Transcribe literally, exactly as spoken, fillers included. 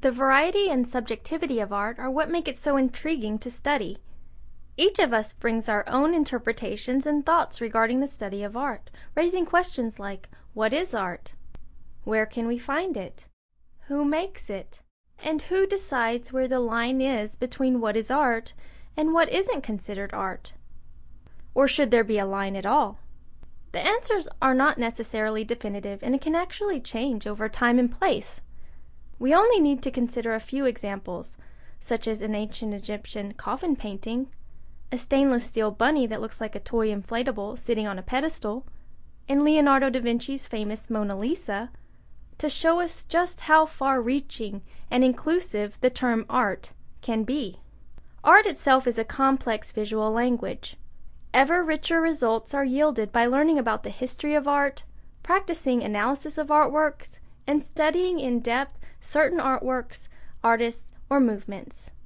The variety and subjectivity of art are what make it so intriguing to study. Each of us brings our own interpretations and thoughts regarding the study of art, raising questions like, what is art? Where can we find it? Who makes it? And who decides where the line is between what is art and what isn't considered art? Or should there be a line at all? The answers are not necessarily definitive and it can actually change over time and place. We only need to consider a few examples, such as an ancient Egyptian coffin painting, a stainless steel bunny that looks like a toy inflatable sitting on a pedestal, and Leonardo da Vinci's famous Mona Lisa, to show us just how far-reaching and inclusive the term art can be. Art itself is a complex visual language. Ever richer results are yielded by learning about the history of art, practicing analysis of artworks, and studying in depth certain artworks, artists, or movements.